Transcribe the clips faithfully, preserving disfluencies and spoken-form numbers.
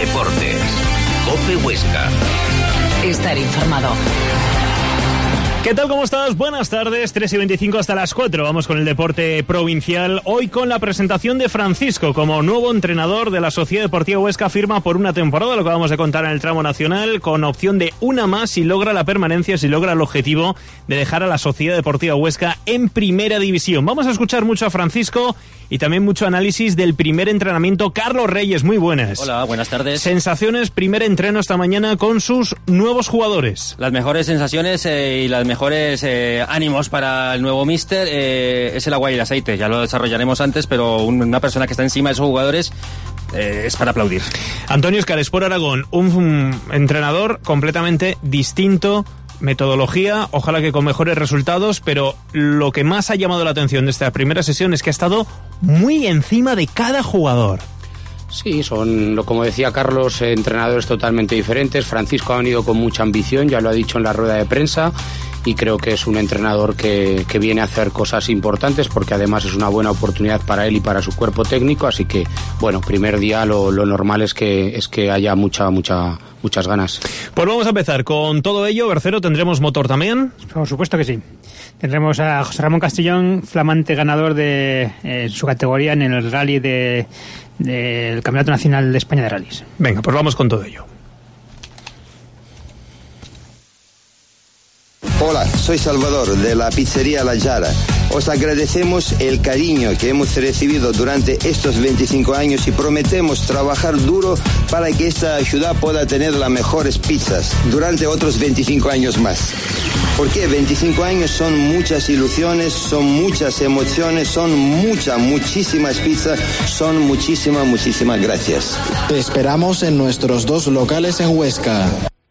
Deportes. COPE Huesca. Estar informado. ¿Qué tal? ¿Cómo estás? Buenas tardes, tres y veinticinco hasta las cuatro. Vamos con el deporte provincial. Hoy con la presentación de Francisco como nuevo entrenador de la Sociedad Deportiva Huesca. Firma por una temporada, lo que vamos a contar en el tramo nacional, con opción de una más si logra la permanencia, si logra el objetivo de dejar a la Sociedad Deportiva Huesca en primera división. Vamos a escuchar mucho a Francisco y también mucho análisis del primer entrenamiento. Carlos Reyes, muy buenas. Hola, buenas tardes. Sensaciones, primer entreno esta mañana con sus nuevos jugadores. Las mejores sensaciones eh, y las mejores eh, ánimos para el nuevo míster eh, es el agua y el aceite. Ya lo desarrollaremos antes, pero una persona que está encima de esos jugadores eh, es para aplaudir. Antonio Escarespor Aragón, un, un entrenador completamente distinto. Metodología, ojalá que con mejores resultados, pero lo que más ha llamado la atención de esta primera sesión es que ha estado muy encima de cada jugador. Sí, son, como decía Carlos, entrenadores totalmente diferentes. Francisco ha venido con mucha ambición, ya lo ha dicho en la rueda de prensa, y creo que es un entrenador que, que viene a hacer cosas importantes, porque además es una buena oportunidad para él y para su cuerpo técnico. Así que, bueno, primer día lo, lo normal es que, es que haya mucha, mucha, muchas ganas. Pues vamos a empezar con todo ello. Bercero, ¿tendremos motor también? Por supuesto que sí. Tendremos a José Ramón Castellón, flamante ganador de eh, su categoría en el rally de, del Campeonato Nacional de España de Rallys. Venga, pues vamos con todo ello. Hola, soy Salvador de la pizzería La Yara. Os agradecemos el cariño que hemos recibido durante estos veinticinco años y prometemos trabajar duro para que esta ciudad pueda tener las mejores pizzas durante otros veinticinco años más. Porque veinticinco años son muchas ilusiones, son muchas emociones, son muchas, muchísimas pizzas, son muchísimas, muchísimas gracias. Te esperamos en nuestros dos locales en Huesca.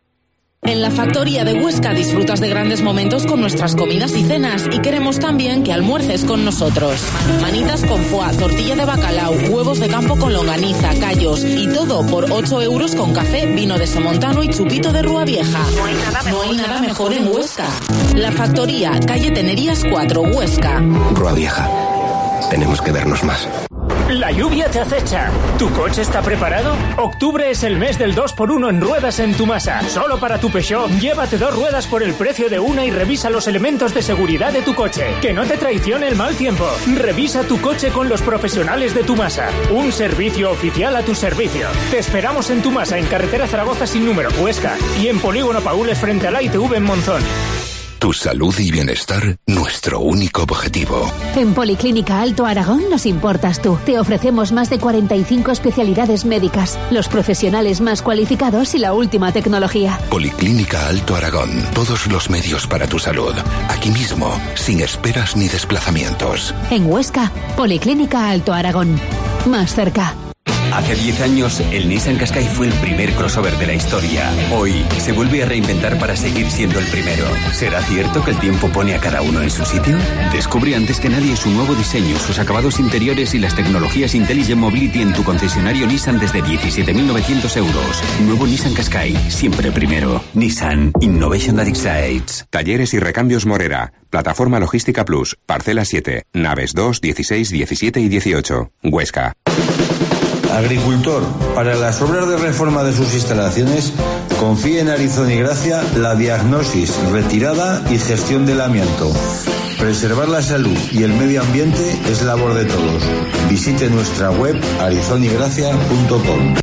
En la factoría de Huesca disfrutas de grandes momentos con nuestras comidas y cenas, y queremos también que almuerces con nosotros. Manitas con foie, tortilla de bacalao, huevos de campo con longaniza, callos y todo por ocho euros con café, vino de Somontano y chupito de Rúa Vieja. No hay nada mejor, no hay nada mejor en Huesca. La factoría, calle Tenerías cuatro, Huesca. Rúa Vieja. Tenemos que vernos más. La lluvia te acecha. ¿Tu coche está preparado? Octubre es el mes del dos por uno en ruedas en Tumasa. Solo para tu Peugeot, llévate dos ruedas por el precio de una y revisa los elementos de seguridad de tu coche. Que no te traicione el mal tiempo. Revisa tu coche con los profesionales de Tumasa. Un servicio oficial a tu servicio. Te esperamos en Tumasa, en carretera Zaragoza sin número, Huesca, y en Polígono Paules frente a la I T V en Monzón. Tu salud y bienestar, nuestro único objetivo. En Policlínica Alto Aragón nos importas tú. Te ofrecemos más de cuarenta y cinco especialidades médicas, los profesionales más cualificados y la última tecnología. Policlínica Alto Aragón. Todos los medios para tu salud. Aquí mismo, sin esperas ni desplazamientos. En Huesca, Policlínica Alto Aragón. Más cerca. Hace diez años, el Nissan Qashqai fue el primer crossover de la historia. Hoy, se vuelve a reinventar para seguir siendo el primero. ¿Será cierto que el tiempo pone a cada uno en su sitio? Descubre antes que nadie su nuevo diseño, sus acabados interiores y las tecnologías Intelligent Mobility en tu concesionario Nissan desde diecisiete mil novecientos euros. Nuevo Nissan Qashqai, siempre primero. Nissan Innovation that excites. Talleres y recambios Morera. Plataforma Logística Plus. Parcela siete. Naves dos, dieciséis, diecisiete y dieciocho. Huesca. Agricultor, para las obras de reforma de sus instalaciones, confíe en Arizón y Gracia la diagnosis, retirada y gestión del amianto. Preservar la salud y el medio ambiente es labor de todos. Visite nuestra web arizón y gracia punto com.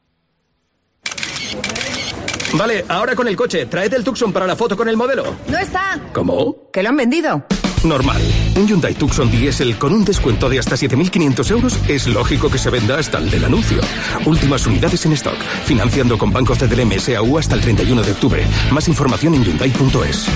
Vale, ahora con el coche, tráete el Tucson para la foto con el modelo. No está. ¿Cómo? ¿Que lo han vendido? Normal. Un Hyundai Tucson diésel con un descuento de hasta siete mil quinientos euros es lógico que se venda hasta el del anuncio. Últimas unidades en stock. Financiando con Banco C D L M S A U hasta el treinta y uno de octubre. Más información en Hyundai punto es.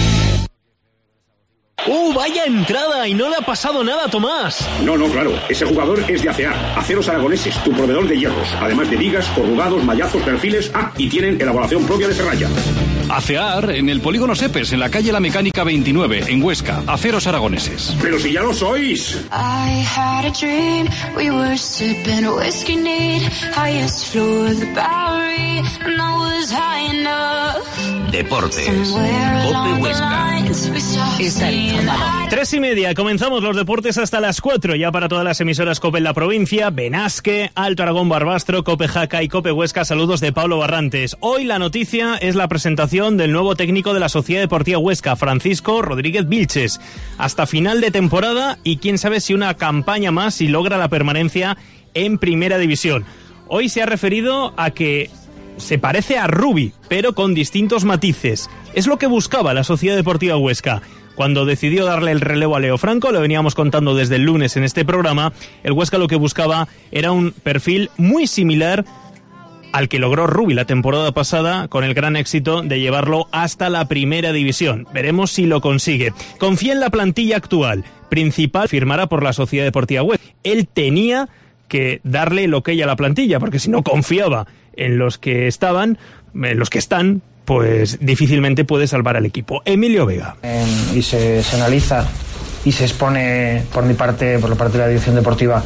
¡Uh, vaya entrada! Y no le ha pasado nada a Tomás. No, no, claro. Ese jugador es de A C A, Aceros Aragoneses, tu proveedor de hierros. Además de vigas, corrugados, mallazos, perfiles. Ah, y tienen elaboración propia de serralla. ACEAR en el Polígono Sepes, en la calle La Mecánica veintinueve, en Huesca. Aceros Aragoneses. ¡Pero si ya lo sois! I had a dream, we were sipping whiskey neat, highest floor of the Bowery, and I was high enough. Deportes. Cope Huesca. Estar informado. Tres y media, comenzamos los deportes hasta las cuatro, ya para todas las emisoras Cope en la provincia, Benasque, Alto Aragón, Barbastro, Cope Jaca y Cope Huesca. Saludos de Pablo Barrantes. Hoy la noticia es la presentación del nuevo técnico de la Sociedad Deportiva Huesca, Francisco Rodríguez Vilches. Hasta final de temporada y quién sabe si una campaña más si logra la permanencia en Primera División. Hoy se ha referido a que se parece a Rubi, pero con distintos matices. Es lo que buscaba la Sociedad Deportiva Huesca. Cuando decidió darle el relevo a Leo Franco, lo veníamos contando desde el lunes en este programa, el Huesca lo que buscaba era un perfil muy similar al que logró Rubi la temporada pasada, con el gran éxito de llevarlo hasta la Primera División. Veremos si lo consigue. Confía en la plantilla actual, principal firmará por la Sociedad Deportiva Huesca. Él tenía que darle el ok a la plantilla, porque si no confiaba en los que estaban, en los que están, pues difícilmente puede salvar al equipo. Emilio Vega. Eh, y se, se analiza y se expone por mi parte, por la parte de la dirección deportiva,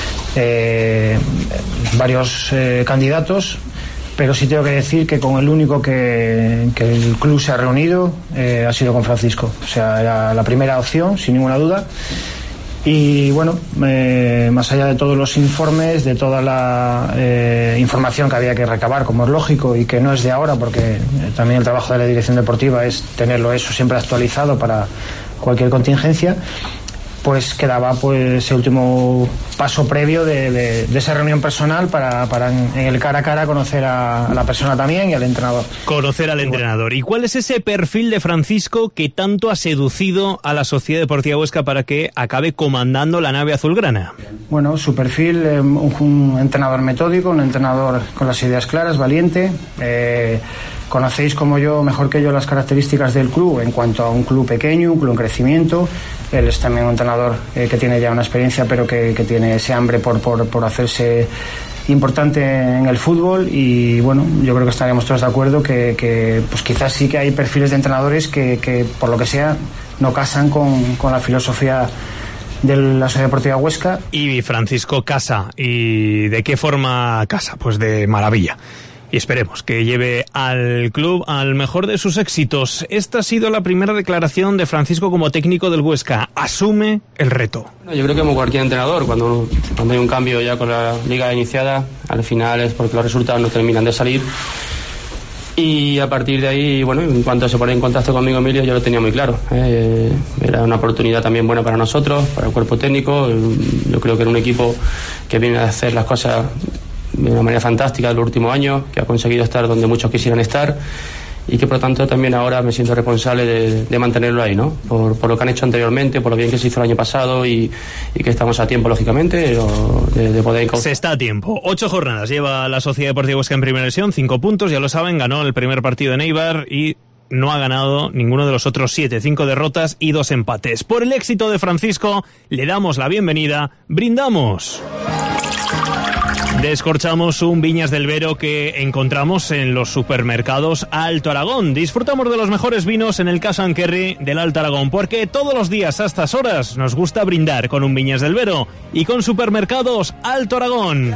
eh, varios eh, candidatos, pero sí tengo que decir que con el único que, que el club se ha reunido eh, ha sido con Francisco. O sea, era la primera opción, sin ninguna duda. Y bueno, eh, más allá de todos los informes, de toda la eh, información que había que recabar, como es lógico, y que no es de ahora, porque eh, también el trabajo de la dirección deportiva es tenerlo eso siempre actualizado para cualquier contingencia, pues quedaba pues ese último paso previo de, de, de esa reunión personal para, para en, en el cara a cara conocer a, a la persona también y al entrenador. Conocer al entrenador. ¿Y cuál es ese perfil de Francisco que tanto ha seducido a la Sociedad Deportiva Huesca para que acabe comandando la nave azulgrana? Bueno, su perfil, eh, un, un entrenador metódico, un entrenador con las ideas claras, valiente. Eh, Conocéis como yo, mejor que yo, las características del club en cuanto a un club pequeño, un club en crecimiento. Él es también un entrenador eh, que tiene ya una experiencia, pero que, que tiene ese hambre por, por, por hacerse importante en el fútbol. Y bueno, yo creo que estaríamos todos de acuerdo que, que pues quizás sí que hay perfiles de entrenadores que, que por lo que sea, no casan con, con la filosofía de la Sociedad Deportiva Huesca. Y Francisco casa. ¿Y de qué forma casa? Pues de maravilla. Y esperemos que lleve al club al mejor de sus éxitos. Esta ha sido la primera declaración de Francisco como técnico del Huesca. Asume el reto. Bueno, yo creo que como cualquier entrenador, cuando, cuando hay un cambio ya con la liga iniciada, al final es porque los resultados no terminan de salir. Y a partir de ahí, bueno, en cuanto se pone en contacto conmigo Emilio, yo lo tenía muy claro. Eh, era una oportunidad también buena para nosotros, para el cuerpo técnico. Yo creo que era un equipo que viene a hacer las cosas de una manera fantástica en los últimos años, que ha conseguido estar donde muchos quisieran estar y que por lo tanto también ahora me siento responsable de, de mantenerlo ahí, ¿no? Por, por lo que han hecho anteriormente, por lo bien que se hizo el año pasado y, y que estamos a tiempo, lógicamente, de, de poder... Se está a tiempo. Ocho jornadas lleva la Sociedad Deportiva Huesca en Primera División, cinco puntos, ya lo saben, ganó el primer partido en Eibar y no ha ganado ninguno de los otros siete, cinco derrotas y dos empates. Por el éxito de Francisco, le damos la bienvenida, brindamos. Descorchamos un Viñas del Vero que encontramos en los supermercados Alto Aragón. Disfrutamos de los mejores vinos en el Cash and Carry del Alto Aragón, porque todos los días a estas horas nos gusta brindar con un Viñas del Vero y con supermercados Alto Aragón.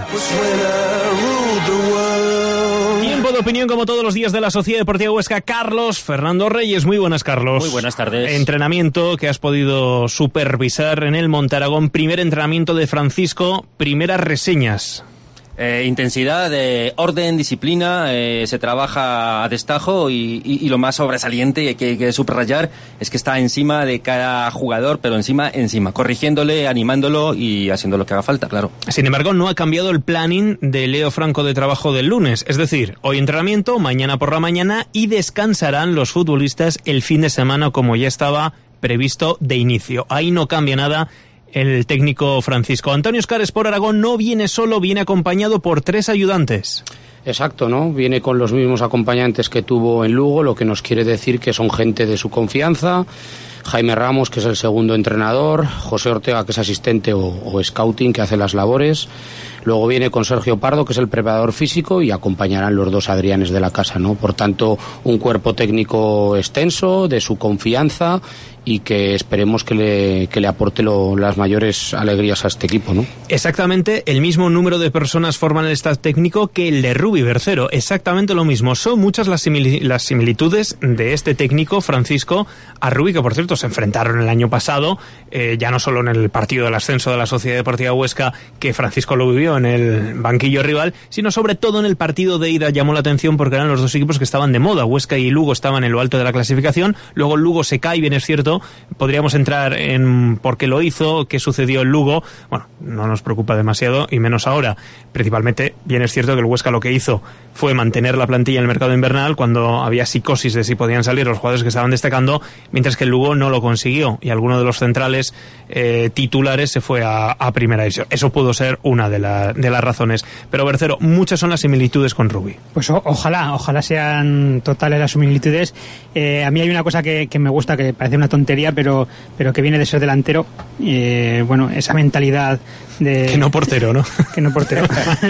Tiempo de opinión como todos los días de la Sociedad Deportiva Huesca. Carlos Fernando Reyes, muy buenas, Carlos. Muy buenas tardes. Entrenamiento que has podido supervisar en el Montaragón, primer entrenamiento de Francisco, primeras reseñas. Eh, intensidad, eh, orden, disciplina, eh, se trabaja a destajo y, y, y lo más sobresaliente que hay que, que subrayar es que está encima de cada jugador, pero encima, encima, corrigiéndole, animándolo y haciendo lo que haga falta, claro. Sin embargo, no ha cambiado el planning de Leo Franco de trabajo del lunes, es decir, hoy entrenamiento, mañana por la mañana y descansarán los futbolistas el fin de semana como ya estaba previsto de inicio. Ahí no cambia nada el técnico Francisco. Antonio Escares por Aragón no viene solo, viene acompañado por tres ayudantes. Exacto, ¿no? Viene con los mismos acompañantes que tuvo en Lugo, lo que nos quiere decir que son gente de su confianza. Jaime Ramos, que es el segundo entrenador, José Ortega, que es asistente o, o scouting, que hace las labores, Luego viene con Sergio Pardo, que es el preparador físico, y acompañarán los dos Adrianes de la casa, ¿no? Por tanto, un cuerpo técnico extenso, de su confianza, y que esperemos que le, que le aporte lo, las mayores alegrías a este equipo, ¿no? Exactamente el mismo número de personas forman el staff técnico que el de Rubi Bercero, exactamente lo mismo. Son muchas las, simili- las similitudes de este técnico, Francisco, a Rubi, que por cierto se enfrentaron el año pasado, eh, ya no solo en el partido del ascenso de la Sociedad Deportiva Huesca, que Francisco lo vivió en el banquillo rival, sino sobre todo en el partido de ida. Llamó la atención porque eran los dos equipos que estaban de moda. Huesca y Lugo estaban en lo alto de la clasificación, luego Lugo se cae, bien es cierto. Podríamos entrar en por qué lo hizo, qué sucedió en Lugo. Bueno, no nos preocupa demasiado, y menos ahora. Principalmente, bien es cierto que el Huesca lo que hizo fue mantener la plantilla en el mercado invernal cuando había psicosis de si podían salir los jugadores que estaban destacando, mientras que el Lugo no lo consiguió, y alguno de los centrales eh, titulares se fue a, a primera división. Eso pudo ser una de, la, de las razones. Pero, Bercero, muchas son las similitudes con Rubi. Pues o, ojalá, ojalá sean totales las similitudes. Eh, a mí hay una cosa que, que me gusta, que parece una tontería, pero Pero, pero que viene de ser delantero, eh, bueno, esa mentalidad de... Que no portero, ¿no? Que no portero.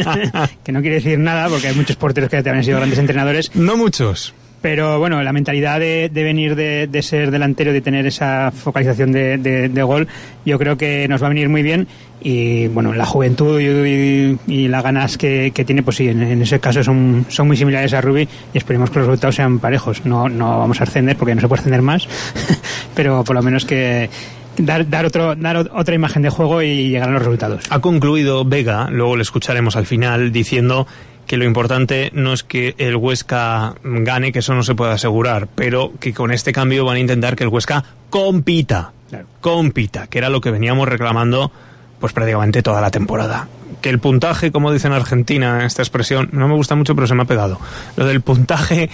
Que no quiere decir nada, porque hay muchos porteros que también han sido grandes entrenadores. No muchos. Pero bueno, la mentalidad de, de venir de, de ser delantero, de tener esa focalización de, de, de gol, yo creo que nos va a venir muy bien. Y bueno, la juventud y, y, y las ganas que, que tiene, pues sí, en, en ese caso son, son muy similares a Rubi, y esperemos que los resultados sean parejos. No, no vamos a ascender, porque no se puede ascender más, pero por lo menos que dar, dar, otro, dar otra imagen de juego y llegar a los resultados. Ha concluido Vega, luego le escucharemos al final, diciendo que lo importante no es que el Huesca gane, que eso no se puede asegurar, pero que con este cambio van a intentar que el Huesca compita, claro. compita, que era lo que veníamos reclamando pues prácticamente toda la temporada. Que el puntaje, como dicen en Argentina, esta expresión no me gusta mucho, pero se me ha pegado. Lo del puntaje,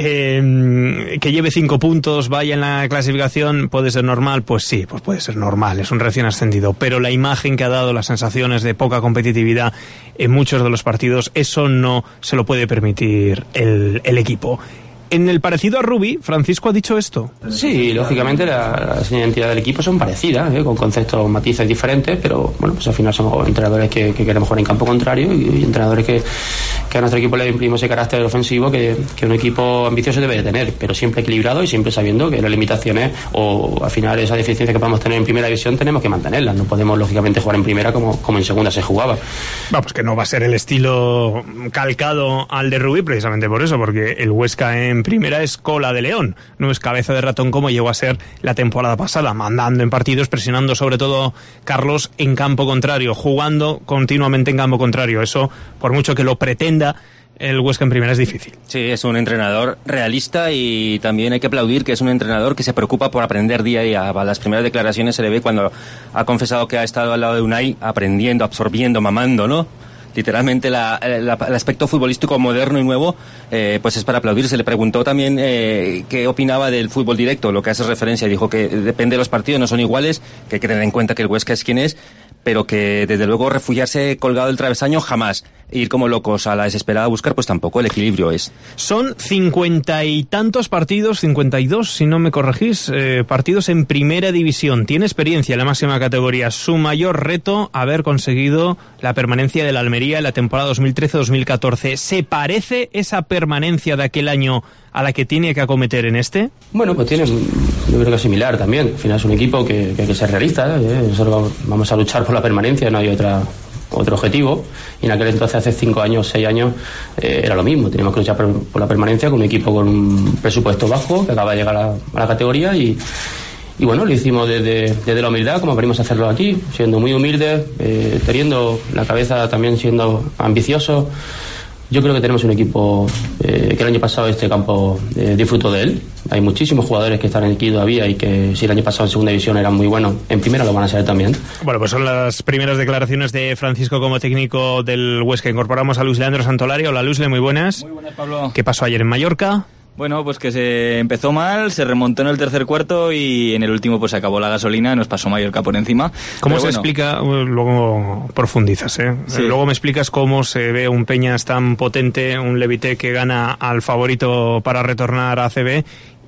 eh, que lleve cinco puntos, vaya en la clasificación, ¿puede ser normal? Pues sí, pues puede ser normal, es un recién ascendido. Pero la imagen que ha dado, las sensaciones de poca competitividad en muchos de los partidos, eso no se lo puede permitir el, el equipo. En el parecido a Rubi, Francisco ha dicho esto. Sí, lógicamente la- las identidades del equipo son parecidas, ¿eh? Con conceptos, matices diferentes, pero bueno, pues al final somos entrenadores que, que queremos jugar en campo contrario, y, y entrenadores que, que a nuestro equipo le imprimimos ese carácter ofensivo que, que un equipo ambicioso debe de tener, pero siempre equilibrado y siempre sabiendo que las limitaciones o al final esa deficiencia que podemos tener en primera división tenemos que mantenerlas. No podemos lógicamente jugar en primera como, como en segunda se jugaba. Vamos, que no va a ser el estilo calcado al de Rubi, precisamente por eso, porque el Huesca en primera es cola de león, no es cabeza de ratón como llegó a ser la temporada pasada, mandando en partidos, presionando sobre todo, Carlos, en campo contrario, jugando continuamente en campo contrario. Eso, por mucho que lo pretenda el Huesca en primera, es difícil. Sí, es un entrenador realista, y también hay que aplaudir que es un entrenador que se preocupa por aprender día a día. A las primeras declaraciones se le ve cuando ha confesado que ha estado al lado de Unai aprendiendo, absorbiendo, mamando, ¿no? Literalmente la, la, el aspecto futbolístico moderno y nuevo, eh, pues es para aplaudir. Se le preguntó también eh, qué opinaba del fútbol directo, lo que hace referencia. Dijo que depende de los partidos, no son iguales, que hay que tener en cuenta que el Huesca es quien es, pero que desde luego refugiarse colgado del travesaño jamás. Ir como locos a la desesperada a buscar, pues tampoco. El equilibrio es. Son cincuenta y tantos partidos, cincuenta y dos, si no me corregís, eh, partidos en primera división. Tiene experiencia en la máxima categoría. Su mayor reto, haber conseguido la permanencia de la Almería en la temporada dos mil trece dos mil catorce. ¿Se parece esa permanencia de aquel año a la que tiene que acometer en este? Bueno, pues tiene, yo creo que es similar también. Al final es un equipo que, que hay que ser realista, ¿eh? Nosotros vamos a luchar por la permanencia, no hay otra otro objetivo, y en aquel entonces, hace cinco años, seis años, eh, era lo mismo. Teníamos que luchar por, por la permanencia con un equipo con un presupuesto bajo que acaba de llegar a, a la categoría, y, y bueno, lo hicimos desde, desde la humildad, como venimos a hacerlo aquí, siendo muy humildes, eh, teniendo la cabeza también siendo ambiciosos. Yo creo que tenemos un equipo eh, que el año pasado este campo eh, disfrutó de él. Hay muchísimos jugadores que están aquí todavía, y que si el año pasado en segunda división eran muy buenos, en primera lo van a ser también. Bueno, pues son las primeras declaraciones de Francisco como técnico del Huesca. Incorporamos a Luis Leandro Santolari. Hola, Luis, muy buenas. Muy buenas, Pablo. ¿Qué pasó ayer en Mallorca? Bueno, pues que se empezó mal, se remontó en el tercer cuarto, y en el último pues se acabó la gasolina, nos pasó Mallorca por encima. ¿Cómo Pero se bueno, explica? Luego profundizas, ¿eh? Sí. Luego me explicas cómo se ve un Peñas tan potente, un Levité que gana al favorito para retornar a A C B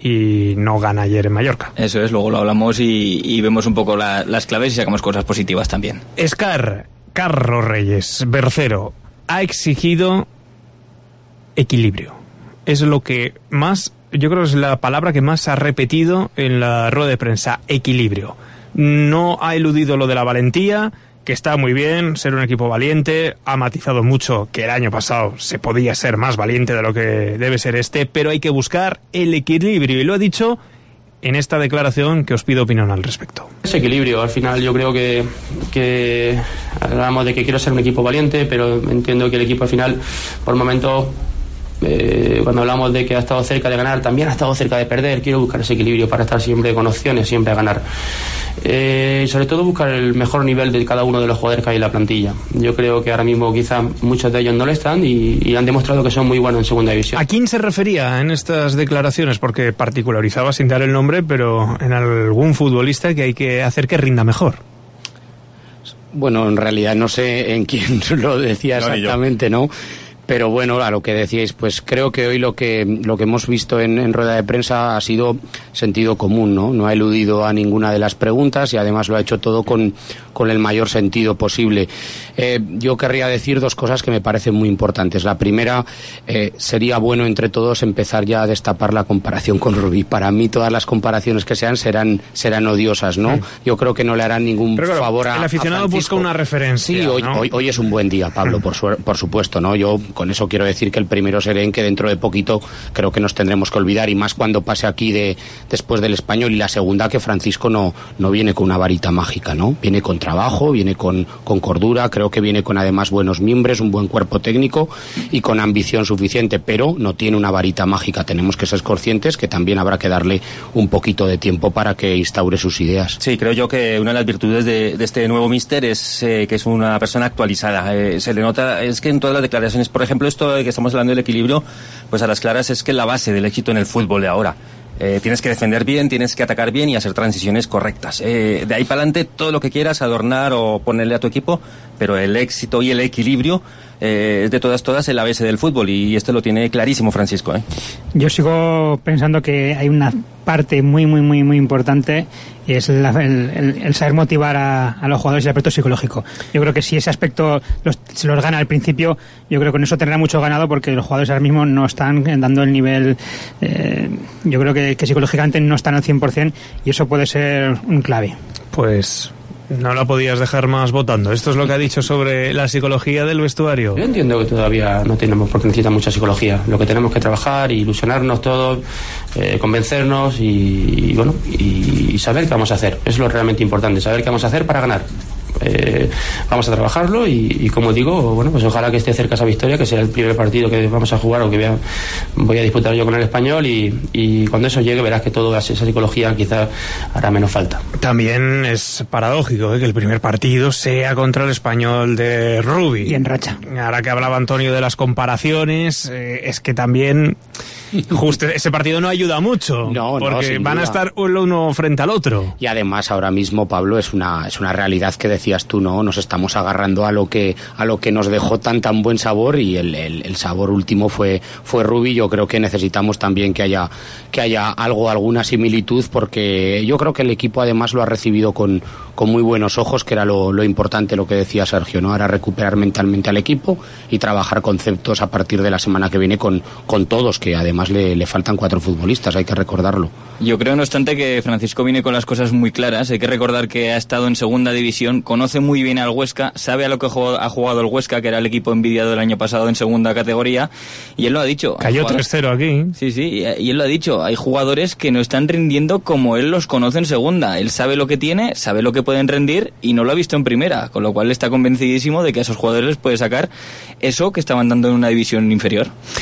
y no gana ayer en Mallorca. Eso es, luego lo hablamos y, y vemos un poco la, las claves y sacamos cosas positivas también. Escar, Carlos Reyes, Bercero, ha exigido equilibrio. Es lo que más, yo creo que es la palabra que más ha repetido en la rueda de prensa, equilibrio. No ha eludido lo de la valentía, que está muy bien, ser un equipo valiente, ha matizado mucho que el año pasado se podía ser más valiente de lo que debe ser este, pero hay que buscar el equilibrio, y lo ha dicho en esta declaración, que os pido opinión al respecto. Ese equilibrio, al final yo creo que, que hablamos de que quiero ser un equipo valiente, pero entiendo que el equipo al final, por momentos, eh, cuando hablamos de que ha estado cerca de ganar, también ha estado cerca de perder. Quiero buscar ese equilibrio para estar siempre con opciones, siempre a ganar. Eh, y sobre todo buscar el mejor nivel de cada uno de los jugadores que hay en la plantilla. Yo creo que ahora mismo quizás muchos de ellos no lo están y, y han demostrado que son muy buenos en segunda división. ¿A quién se refería en estas declaraciones? Porque particularizaba sin dar el nombre, pero en algún futbolista que hay que hacer que rinda mejor. Bueno, en realidad no sé en quién lo decía exactamente, ¿no? Pero bueno, a lo que decíais, pues creo que hoy lo que lo que hemos visto en, en rueda de prensa ha sido sentido común, ¿no? No ha eludido a ninguna de las preguntas y además lo ha hecho todo con, con el mayor sentido posible. Eh, yo querría decir dos cosas que me parecen muy importantes. La primera, eh, sería bueno entre todos empezar ya a destapar la comparación con Rubí. Para mí todas las comparaciones que sean serán serán odiosas, ¿no? Sí. Yo creo que no le harán ningún Pero claro, favor a el aficionado a busca una referencia. Sí, hoy, ¿no? hoy, hoy es un buen día, Pablo, por, su, por supuesto, ¿no? Yo con eso quiero decir que el primero serén que dentro de poquito creo que nos tendremos que olvidar, y más cuando pase aquí de después del Español. Y la segunda, que Francisco no, no viene con una varita mágica, ¿no? Viene con trabajo, viene con, con cordura, creo que viene con además buenos miembros, un buen cuerpo técnico y con ambición suficiente, pero no tiene una varita mágica. Tenemos que ser conscientes que también habrá que darle un poquito de tiempo para que instaure sus ideas. Sí, creo yo que una de las virtudes de, de este nuevo míster es eh, que es una persona actualizada. Eh, se le nota, es que en todas las declaraciones, por ejemplo, esto de que estamos hablando del equilibrio, pues a las claras es que la base del éxito en el fútbol de ahora. Eh, tienes que defender bien, tienes que atacar bien y hacer transiciones correctas. Eh, de ahí para adelante, todo lo que quieras adornar o ponerle a tu equipo, pero el éxito y el equilibrio eh, es de todas, todas el A B C del fútbol, y esto lo tiene clarísimo Francisco. ¿eh? Yo sigo pensando que hay una parte muy, muy, muy, muy importante, y es la, el, el, el saber motivar a, a los jugadores y el aspecto psicológico. Yo creo que si ese aspecto los, se los gana al principio, yo creo que con eso tendrá mucho ganado, porque los jugadores ahora mismo no están dando el nivel, eh, yo creo que, que psicológicamente no están al cien por ciento, y eso puede ser un clave. Pues no la podías dejar más votando. Esto es lo que ha dicho sobre la psicología del vestuario. Yo entiendo que todavía no tenemos por qué necesitar mucha psicología. Lo que tenemos que trabajar, ilusionarnos todos, eh, convencernos y, y bueno y, y saber qué vamos a hacer. Eso es lo realmente importante, saber qué vamos a hacer para ganar. Eh, vamos a trabajarlo y, y como digo, bueno, pues ojalá que esté cerca esa victoria, que sea el primer partido que vamos a jugar o que voy a, voy a disputar yo con el Español, y, y cuando eso llegue verás que toda esa psicología quizás hará menos falta. También es paradójico ¿eh? que el primer partido sea contra el Español de Rubí. Y en racha. Ahora que hablaba Antonio de las comparaciones, eh, es que también justo ese partido no ayuda mucho, no, porque no, van duda. a estar uno frente al otro. Y además ahora mismo, Pablo, es una es una realidad que decías tú, ¿no? Nos estamos agarrando a lo que a lo que nos dejó tan tan buen sabor, y el, el, el sabor último fue fue Rubí. Yo creo que necesitamos también que haya que haya algo, alguna similitud, porque yo creo que el equipo además lo ha recibido con, con muy buenos ojos, que era lo, lo importante, lo que decía Sergio, ¿no? Ahora recuperar mentalmente al equipo y trabajar conceptos a partir de la semana que viene con, con todos, que además Le, le faltan cuatro futbolistas, hay que recordarlo. Yo creo, no obstante, que Francisco viene con las cosas muy claras. Hay que recordar que ha estado en segunda división, conoce muy bien al Huesca, sabe a lo que ha jugado el Huesca, que era el equipo envidiado el año pasado en segunda categoría, y él lo ha dicho. Cayó tres cero aquí. Sí, sí, y él lo ha dicho. Hay jugadores que no están rindiendo como él los conoce en segunda. Él sabe lo que tiene, sabe lo que pueden rendir, y no lo ha visto en primera, con lo cual está convencidísimo de que a esos jugadores les puede sacar eso que estaban dando en una división inferior.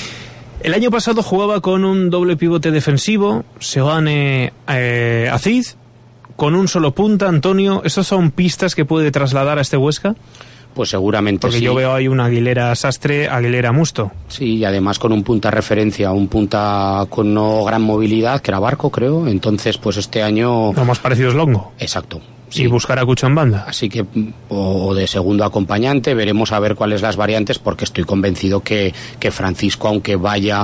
El año pasado jugaba con un doble pivote defensivo, Segane eh, Aziz, con un solo punta, Antonio. ¿Esas son pistas que puede trasladar a este Huesca? Pues seguramente Porque sí. yo veo ahí una Aguilera Sastre, Aguilera Musto. Sí, y además con un punta referencia, un punta con no gran movilidad, que era Barco, creo. Entonces, pues este año... Lo más parecido es Longo. Exacto. Sí. Y buscar a Cucho en banda. Así que, o de segundo acompañante, veremos a ver cuáles las variantes, porque estoy convencido que, que Francisco, aunque vaya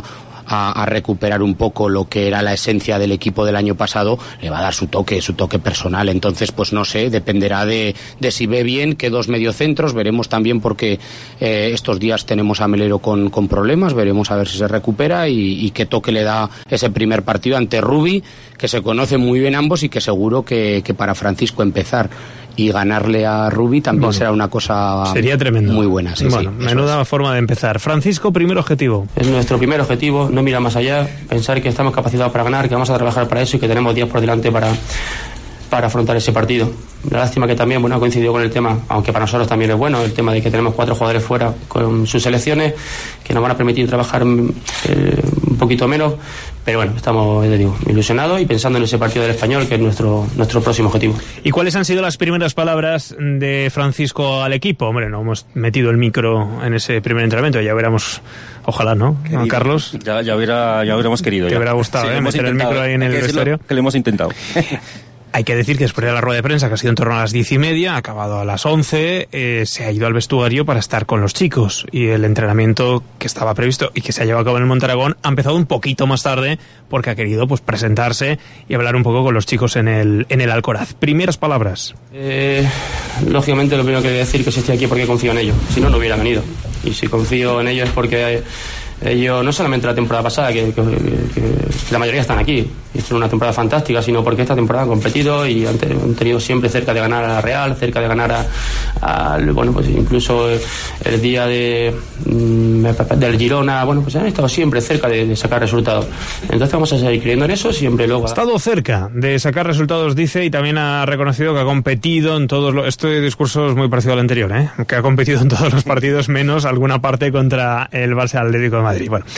a, a recuperar un poco lo que era la esencia del equipo del año pasado, le va a dar su toque, su toque personal. Entonces, pues no sé, dependerá de, de si ve bien que dos mediocentros, veremos también porque eh, estos días tenemos a Melero con, con problemas, veremos a ver si se recupera y, y qué toque le da ese primer partido ante Rubi, que se conocen muy bien ambos y que seguro que, que para Francisco empezar y ganarle a Rubi también bueno, será una cosa sería tremendo. Muy buena. Sí, bueno, sí, menuda es. forma de empezar. Francisco, primer objetivo. Es nuestro primer objetivo, no mirar más allá, pensar que estamos capacitados para ganar, que vamos a trabajar para eso y que tenemos días por delante para, para afrontar ese partido. La lástima que también bueno, ha coincidido con el tema, aunque para nosotros también es bueno, el tema de que tenemos cuatro jugadores fuera con sus selecciones que nos van a permitir trabajar eh, un poquito menos, pero bueno, estamos, ya digo, ilusionados y pensando en ese partido del Español, que es nuestro, nuestro próximo objetivo. ¿Y cuáles han sido las primeras palabras de Francisco al equipo? Hombre, no hemos metido el micro en ese primer entrenamiento, ya veremos, ojalá, ¿no? ¿No, Carlos? Ya, ya, hubiera, ya hubiéramos querido. Te ya. hubiera gustado, sí, ¿eh? Meter el micro ahí en el vestuario. Que lo hemos intentado. Hay que decir que después de la rueda de prensa, que ha sido en torno a las diez y media, ha acabado a las once, eh, se ha ido al vestuario para estar con los chicos. Y el entrenamiento que estaba previsto y que se ha llevado a cabo en el Montaragón ha empezado un poquito más tarde porque ha querido pues presentarse y hablar un poco con los chicos en el, en el Alcoraz. Primeras palabras. Eh, lógicamente lo primero que voy a decir es que si estoy aquí porque confío en ellos. Si no, no hubiera venido. Y si confío en ellos es porque ellos, no solamente la temporada pasada, que, que, que la mayoría están aquí, y es una temporada fantástica, sino porque esta temporada han competido y han, han tenido siempre cerca de ganar a la Real, cerca de ganar a, a bueno, pues incluso el día de mm, del Girona, bueno, pues han estado siempre cerca de, de sacar resultados. Entonces vamos a seguir creyendo en eso, siempre luego. Ha estado cerca de sacar resultados, dice, y también ha reconocido que ha competido en todos los... Este discurso es muy parecido al anterior, ¿eh? Que ha competido en todos los partidos, menos alguna parte contra el Barça Atlético de Madrid. Bueno,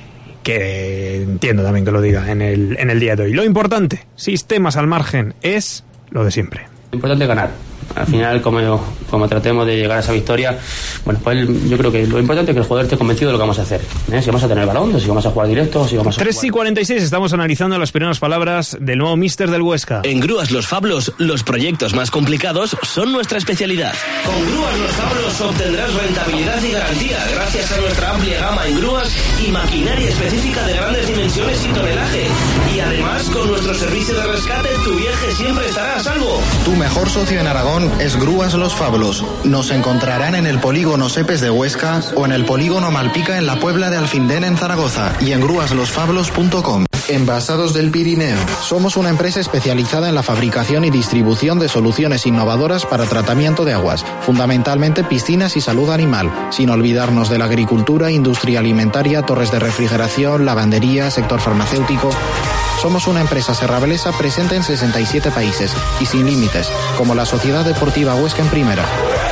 que entiendo también que lo diga en el, en el día de hoy. Lo importante, sistemas al margen, es lo de siempre. Lo importante es ganar. Al final, como, como tratemos de llegar a esa victoria, bueno, pues yo creo que lo importante es que el jugador esté convencido de lo que vamos a hacer, ¿eh? Si vamos a tener el balón, si vamos a jugar directo, si vamos a tres y cuarenta y seis, estamos analizando las primeras palabras del nuevo míster del Huesca. En Grúas Los Fablos, los proyectos más complicados son nuestra especialidad. Con Grúas Los Fablos obtendrás rentabilidad y garantía gracias a nuestra amplia gama en grúas y maquinaria específica de grandes dimensiones y tonelaje. Y además, con nuestro servicio de rescate, tu viaje siempre estará a salvo. Tu mejor socio en Aragón es Grúas Los Fablos. Nos encontrarán en el polígono Sepes de Huesca o en el polígono Malpica en la Puebla de Alfindén en Zaragoza y en grúas los fablos punto com. Envasados del Pirineo. Somos una empresa especializada en la fabricación y distribución de soluciones innovadoras para tratamiento de aguas, fundamentalmente piscinas y salud animal, sin olvidarnos de la agricultura, industria alimentaria, torres de refrigeración, lavandería, sector farmacéutico. Somos una empresa serrabelesa presente en sesenta y siete países y sin límites, como la Sociedad Deportiva Huesca en Primera.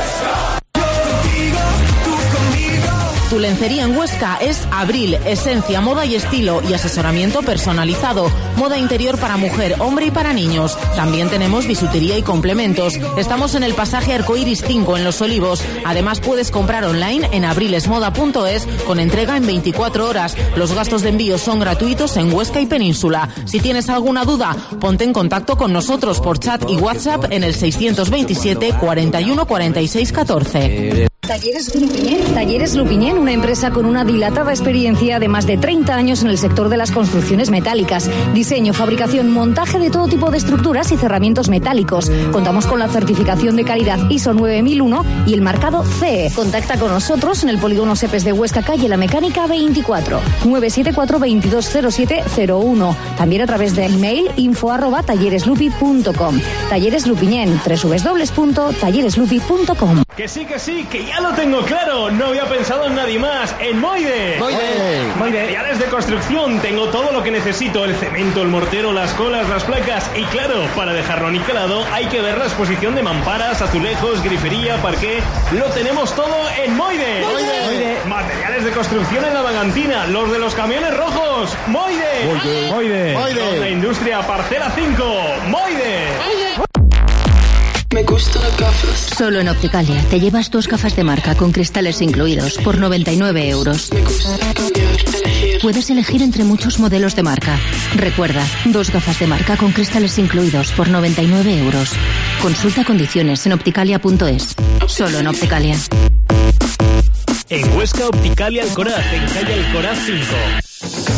Tu lencería en Huesca es Abril, esencia, moda y estilo y asesoramiento personalizado. Moda interior para mujer, hombre y para niños. También tenemos bisutería y complementos. Estamos en el pasaje Arcoiris cinco en Los Olivos. Además puedes comprar online en abrilesmoda punto es con entrega en veinticuatro horas. Los gastos de envío son gratuitos en Huesca y Península. Si tienes alguna duda, ponte en contacto con nosotros por chat y WhatsApp en el seiscientos veintisiete cuarenta y uno cuarenta y seis catorce. Talleres Lupiñén. Talleres Lupiñén, una empresa con una dilatada experiencia de más de treinta años en el sector de las construcciones metálicas. Diseño, fabricación, montaje de todo tipo de estructuras y cerramientos metálicos. Contamos con la certificación de calidad I S O nueve mil uno y el marcado C E. Contacta con nosotros en el polígono Sepes de Huesca, calle La Mecánica veinticuatro, nueve siete cuatro, veintidós cero siete cero uno. También a través de email info arroba tallereslupi punto com. Talleres Lupiñén, doble u doble u doble u punto tallereslupi punto com. Que sí, que sí, que ya lo tengo claro. No había pensado en nadie más. En Moide. Moide. Materiales de construcción. Tengo todo lo que necesito. El cemento, el mortero, las colas, las placas. Y claro, para dejarlo niquelado hay que ver la exposición de mamparas, azulejos, grifería, parqué. Lo tenemos todo en Moide. Moide. Moide. Materiales de construcción en la Vagantina. Los de los camiones rojos. Moide. Moide. Moide. Moide. La industria parcela cinco. Moide. Moide. Me gustan las gafas. Solo en Opticalia te llevas dos gafas de marca con cristales incluidos por noventa y nueve euros. Me gusta cambiar, elegir. Puedes elegir entre muchos modelos de marca. Recuerda, dos gafas de marca con cristales incluidos por noventa y nueve euros. Consulta condiciones en opticalia punto es. Solo en Opticalia. En Huesca, Opticalia Alcoraz, en calle Alcoraz cinco.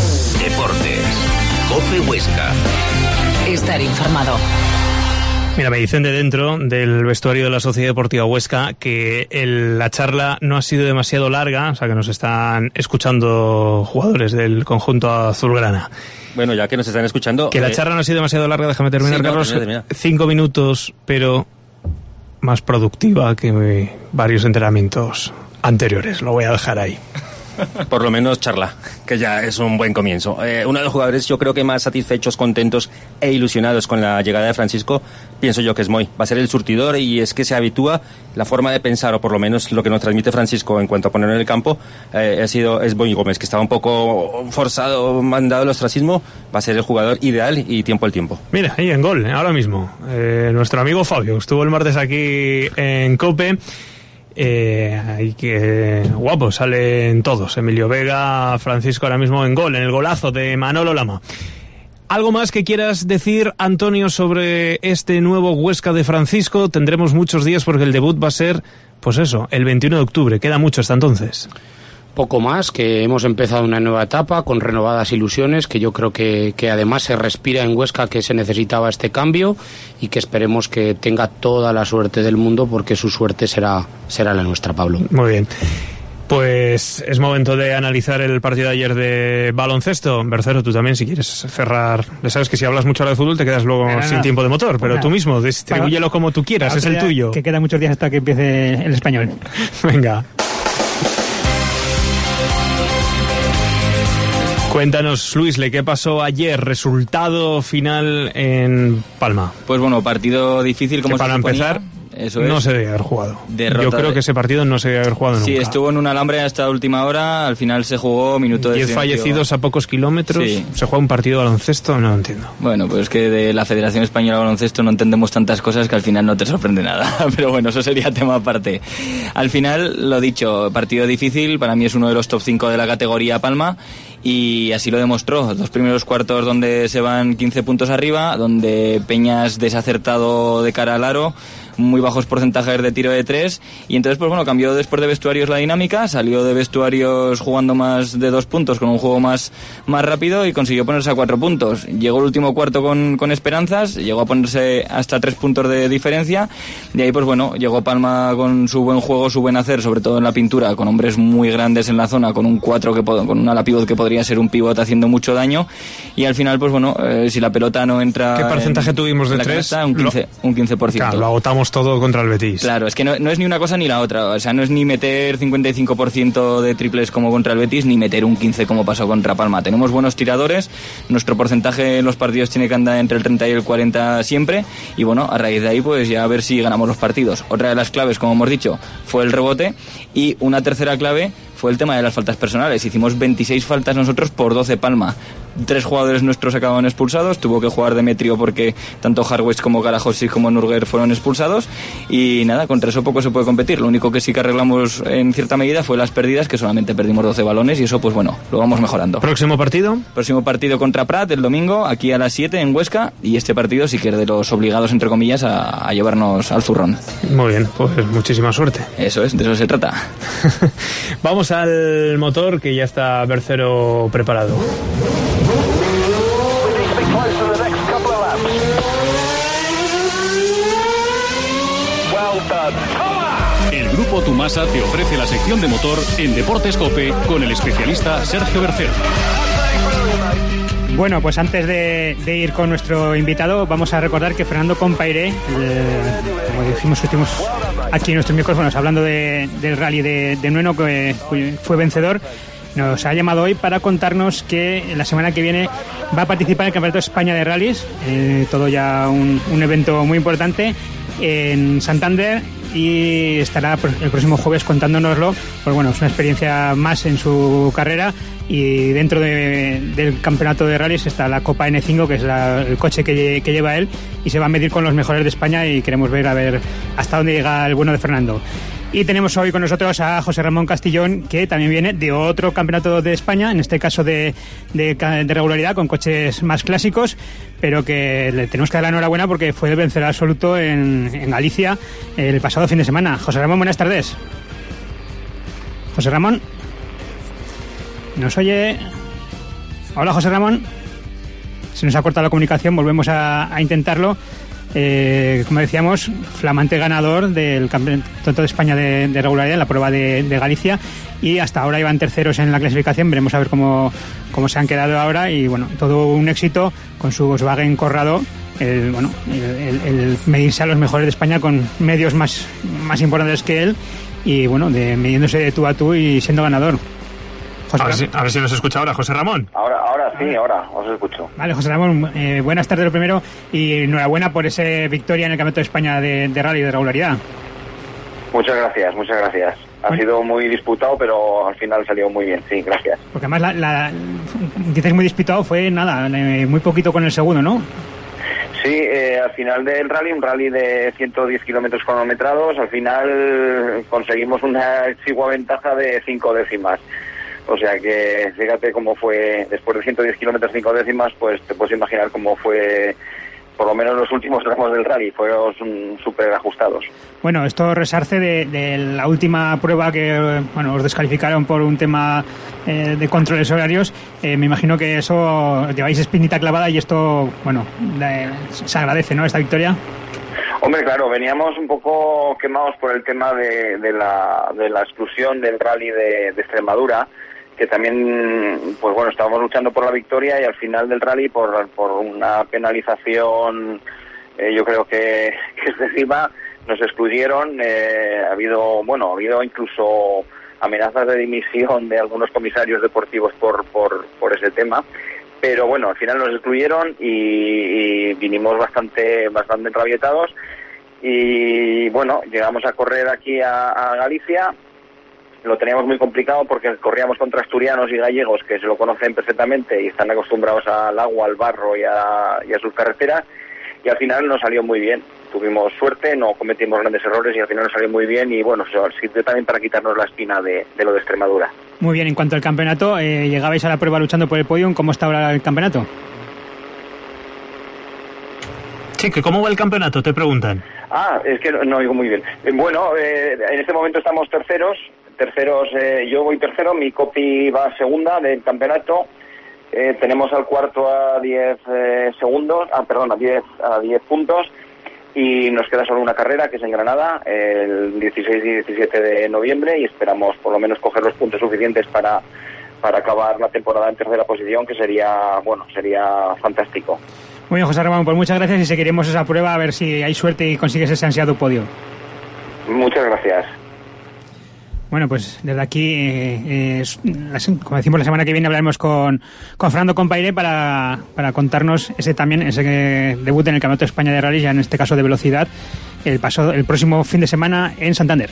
Deportes. COPE Huesca. Estar informado. Mira, me dicen de dentro del vestuario de la Sociedad Deportiva Huesca que el, la charla no ha sido demasiado larga, o sea que nos están escuchando jugadores del conjunto azulgrana. Bueno, ya que nos están escuchando... Que eh... la charla no ha sido demasiado larga, déjame terminar, sí, Carlos. No, termina, termina. Cinco minutos, pero más productiva que varios entrenamientos anteriores. Lo voy a dejar ahí. Por lo menos charla, que ya es un buen comienzo. Eh, uno de los jugadores yo creo que más satisfechos, contentos e ilusionados con la llegada de Francisco, pienso yo que es Moy. Va a ser el surtidor y es que se habitúa la forma de pensar, o por lo menos lo que nos transmite Francisco en cuanto a ponerlo en el campo, eh, ha sido es Moy Gómez, que estaba un poco forzado, mandado al ostracismo. Va a ser el jugador ideal y tiempo al tiempo. Mira, ahí en gol, ahora mismo. Eh, nuestro amigo Fabio estuvo el martes aquí en COPE. Eh, ahí que guapo, salen todos. Emilio Vega, Francisco ahora mismo en gol, en el golazo de Manolo Lama. ¿Algo más que quieras decir, Antonio, sobre este nuevo Huesca de Francisco? Tendremos muchos días porque el debut va a ser, pues eso, el veintiuno de octubre. Queda mucho hasta entonces. Poco más, que hemos empezado una nueva etapa con renovadas ilusiones, que yo creo que, que además se respira en Huesca que se necesitaba este cambio y que esperemos que tenga toda la suerte del mundo, porque su suerte será, será la nuestra, Pablo. Muy bien. Pues es momento de analizar el partido de ayer de baloncesto. Bercero, tú también, si quieres cerrar. Ya sabes que si hablas mucho ahora de fútbol te quedas luego no, sin no. tiempo de motor, pero tú mismo distribúyelo como tú quieras, es el tuyo. Que quedan muchos días hasta que empiece el español. Venga. Cuéntanos, Luisle, ¿qué pasó ayer? Resultado final en Palma. Pues bueno, partido difícil como que para se empezar, eso es. No se debe haber jugado. Derrota Yo creo de... que ese partido no se debe haber jugado nunca. Sí, estuvo en un alambre hasta última hora, al final se jugó minuto de diez fallecidos a pocos kilómetros, sí. Se juega un partido de baloncesto, no lo entiendo. Bueno, pues que de la Federación Española de Baloncesto no entendemos tantas cosas que al final no te sorprende nada, pero bueno, eso sería tema aparte. Al final, lo dicho, partido difícil, para mí es uno de los top cinco de la categoría Palma, y así lo demostró. Dos primeros cuartos donde se van quince puntos arriba, donde Peñas desacertado de cara al aro, muy bajos porcentajes de tiro de tres, y entonces pues bueno, cambió después de vestuarios la dinámica, salió de vestuarios jugando más de dos puntos con un juego más, más rápido y consiguió ponerse a cuatro puntos. Llegó el último cuarto con, con esperanzas, llegó a ponerse hasta tres puntos de diferencia, y ahí pues bueno, llegó Palma con su buen juego, su buen hacer, sobre todo en la pintura, con hombres muy grandes en la zona, con un cuatro que con un ala pivot que podría ser un pivot haciendo mucho daño, y al final pues bueno, eh, si la pelota no entra... ¿Qué porcentaje en, tuvimos de en tres? Canasta, un quince, lo... un quince por ciento. Claro, lo agotamos todo contra el Betis. Claro, es que no, no es ni una cosa ni la otra, o sea, no es ni meter cincuenta y cinco por ciento de triples como contra el Betis, ni meter un quince como pasó contra Palma. Tenemos buenos tiradores, nuestro porcentaje en los partidos tiene que andar entre el treinta y el cuarenta siempre, y bueno, a raíz de ahí pues ya a ver si ganamos los partidos. Otra de las claves, como hemos dicho, fue el rebote, y una tercera clave fue el tema de las faltas personales. Hicimos veintiséis faltas nosotros por doce Palma. Tres jugadores nuestros acababan expulsados, tuvo que jugar Demetrio porque tanto Harwich como Garajosi como Nurger fueron expulsados, y nada, contra eso poco se puede competir. Lo único que sí que arreglamos en cierta medida fue las pérdidas, que solamente perdimos doce balones, y eso pues bueno, lo vamos mejorando. ¿Próximo partido? Próximo partido contra Prat el domingo, aquí a las siete en Huesca, y este partido sí que es de los obligados, entre comillas, a, a llevarnos al zurrón. Muy bien, pues muchísima suerte. Eso es, de eso se trata. Vamos al motor, que ya está Bercero preparado. El Grupo Tumasa te ofrece la sección de motor en Deportes COPE con el especialista Sergio Bercero. Bueno, pues antes de, de ir con nuestro invitado, vamos a recordar que Fernando Compairé, eh, como dijimos, estuvimos aquí en nuestros micrófonos hablando de, del rally de, de Nueno, que fue vencedor, nos ha llamado hoy para contarnos que la semana que viene va a participar en el Campeonato de España de Rallys, eh, todo ya un, un evento muy importante en Santander, y estará el próximo jueves contándonoslo. Pues bueno, es una experiencia más en su carrera, y dentro de, del campeonato de rallies está la Copa N cinco, que es la, el coche que, que lleva él, y se va a medir con los mejores de España, y queremos ver a ver hasta dónde llega el bueno de Fernando. Y tenemos hoy con nosotros a José Ramón Castillón, que también viene de otro campeonato de España, en este caso de, de, de regularidad, con coches más clásicos, pero que le tenemos que dar la enhorabuena porque fue el vencedor absoluto en, en Galicia el pasado fin de semana. José Ramón, buenas tardes. José Ramón, ¿nos oye? Hola, José Ramón. Se nos ha cortado la comunicación, volvemos a, a intentarlo. Eh, como decíamos, flamante ganador del Campeonato de España de, de regularidad en la prueba de, de Galicia, y hasta ahora iban terceros en la clasificación. Veremos a ver cómo, cómo se han quedado ahora, y bueno, todo un éxito con su Volkswagen Corrado, el, bueno, el, el, el medirse a los mejores de España con medios más, más importantes que él, y bueno, de midiéndose de tú a tú y siendo ganador. A ver, si, a ver si nos escucha ahora, José Ramón. Ahora, ahora sí, ahora os escucho. Vale, José Ramón, eh, buenas tardes lo primero, y enhorabuena por esa victoria en el Campeonato de España de, de Rally de regularidad. Muchas gracias, muchas gracias. Ha bueno. sido muy disputado, pero al final salió muy bien, sí, gracias. Porque además, la, la, dices muy disputado, fue nada, muy poquito con el segundo, ¿no? Sí, eh, al final del rally, un rally de ciento diez kilómetros cronometrados, al final conseguimos una exigua ventaja de cinco décimas. O sea que fíjate cómo fue, después de ciento diez kilómetros cinco décimas, pues te puedes imaginar cómo fue, por lo menos los últimos tramos del rally, fueron súper ajustados. Bueno, esto resarce de, de la última prueba que, bueno, os descalificaron por un tema eh, de controles horarios. Eh, me imagino que eso lleváis espinita clavada, y esto, bueno, eh, se agradece, ¿no?, esta victoria. Hombre, claro, veníamos un poco quemados por el tema de, de, la, de la exclusión del rally de, de Extremadura, que también, pues bueno, estábamos luchando por la victoria, y al final del rally, por, por una penalización, eh, yo creo que, que excesiva, nos excluyeron. Eh, ha habido, bueno, ha habido incluso amenazas de dimisión de algunos comisarios deportivos por, por, por ese tema. Pero bueno, al final nos excluyeron y, y vinimos bastante, bastante enrabietados. Y bueno, llegamos a correr aquí a, a Galicia. Lo teníamos muy complicado porque corríamos contra asturianos y gallegos, que se lo conocen perfectamente y están acostumbrados al agua, al barro y a, y a sus carreteras, y al final nos salió muy bien. Tuvimos suerte, no cometimos grandes errores y al final nos salió muy bien, y bueno, sirvió también para quitarnos la espina de, de lo de Extremadura. Muy bien, en cuanto al campeonato, eh, llegabais a la prueba luchando por el podium. ¿Cómo está ahora el campeonato? Sí, que ¿cómo va el campeonato?, te preguntan. Ah, es que no, no oigo muy bien. Eh, bueno, eh, en este momento estamos terceros, terceros, eh, yo voy tercero, mi copy va segunda del campeonato, eh, tenemos al cuarto a diez eh, segundos, ah, perdón, a diez, a diez puntos, y nos queda solo una carrera, que es en Granada, el dieciséis y diecisiete de noviembre, y esperamos por lo menos coger los puntos suficientes para, para acabar la temporada en tercera posición, que sería, bueno, sería fantástico. Muy bien, José Ramón, pues muchas gracias, y seguiremos esa prueba a ver si hay suerte y consigues ese ansiado podio. Muchas gracias. Bueno, pues desde aquí, eh, eh, como decimos, la semana que viene hablaremos con, con Fernando Compaire para, para contarnos ese también, ese debut en el Campeonato de España de Rally, ya en este caso de velocidad, el, paso, el próximo fin de semana en Santander.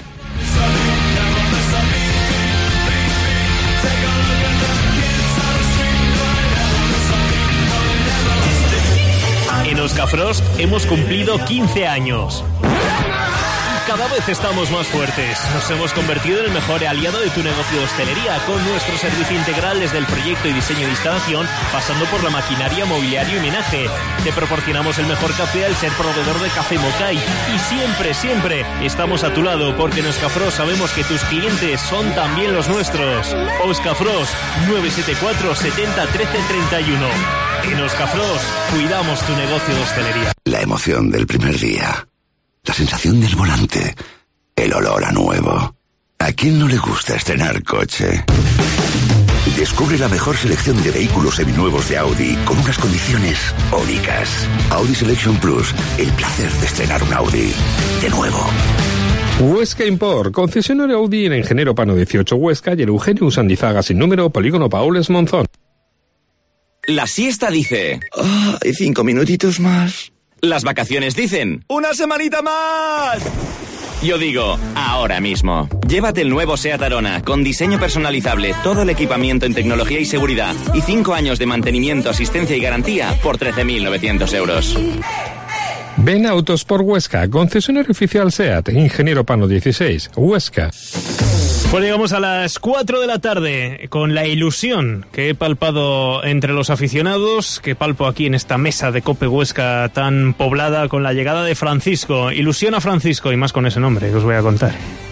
En Oscafrost hemos cumplido quince años. Cada vez estamos más fuertes. Nos hemos convertido en el mejor aliado de tu negocio de hostelería, con nuestro servicio integral desde el proyecto y diseño de instalación, pasando por la maquinaria, mobiliario y menaje. Te proporcionamos el mejor café al ser proveedor de Café Mocay. Y siempre, siempre estamos a tu lado, porque en Oscafrost sabemos que tus clientes son también los nuestros. Oscafrost, nueve siete cuatro, setenta, trece, treinta y uno. En Oscafrost cuidamos tu negocio de hostelería. La emoción del primer día. La sensación del volante, el olor a nuevo. ¿A quién no le gusta estrenar coche? Descubre la mejor selección de vehículos seminuevos de Audi con unas condiciones únicas. Audi Selection Plus, el placer de estrenar un Audi de nuevo. Huesca Import, concesionario Audi en Ingeniero Pano dieciocho Huesca y el Eugenio Usandizaga sin número, Polígono Paules Monzón. La siesta dice... Ah, oh, cinco minutitos más. Las vacaciones dicen... ¡Una semanita más! Yo digo, ahora mismo. Llévate el nuevo SEAT Arona, con diseño personalizable, todo el equipamiento en tecnología y seguridad, y cinco años de mantenimiento, asistencia y garantía por trece mil novecientos euros. Ven a Autosport Huesca, concesionario oficial SEAT, Ingeniero Pano dieciséis, Huesca. Pues llegamos a las cuatro de la tarde con la ilusión que he palpado entre los aficionados, que palpo aquí en esta mesa de Cope Huesca tan poblada con la llegada de Francisco. Ilusión a Francisco, y más con ese nombre que os voy a contar.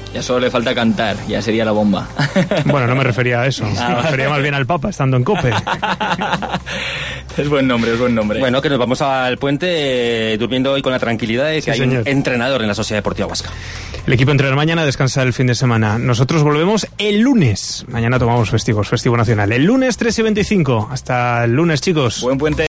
Ya solo le falta cantar, ya sería la bomba. Bueno, no me refería a eso, Ah, me refería más bien al Papa, estando en COPE. Es buen nombre, es buen nombre. Bueno, que nos vamos al puente eh, durmiendo hoy con la tranquilidad de que Sí, hay señor. un entrenador en la Sociedad Deportiva Huesca. El equipo entrena mañana, descansa el fin de semana. Nosotros volvemos el lunes. Mañana tomamos festivos, festivo nacional. El lunes tres y veinticinco. Hasta el lunes, chicos. Buen puente.